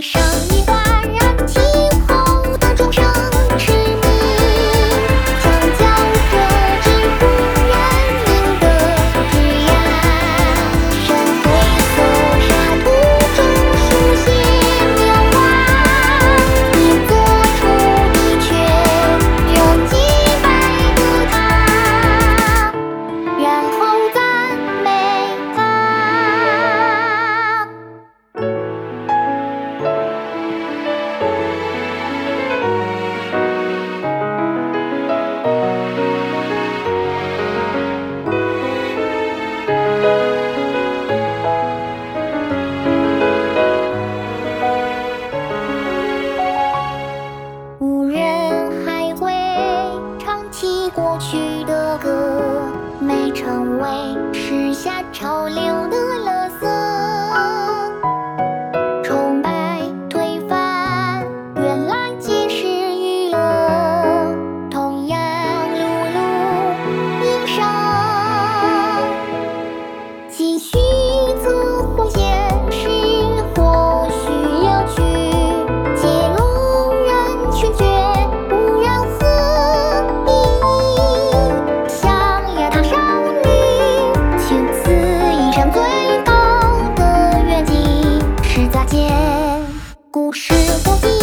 上一挂燃起后的钟声驰鸣，墙角这只不认命的枝桠，深灰色沙土中书写描画，一座土地却有几百个他，然后赞美他。无人还会唱起过去的歌，没成为时下潮流的垃圾。崇拜推翻，原来皆是娱乐，同样碌碌营生。继续自毁现实，或许有趣，揭露人群却无任何意义。象牙塔少女，求此一生最高的远景是再见，故事过境。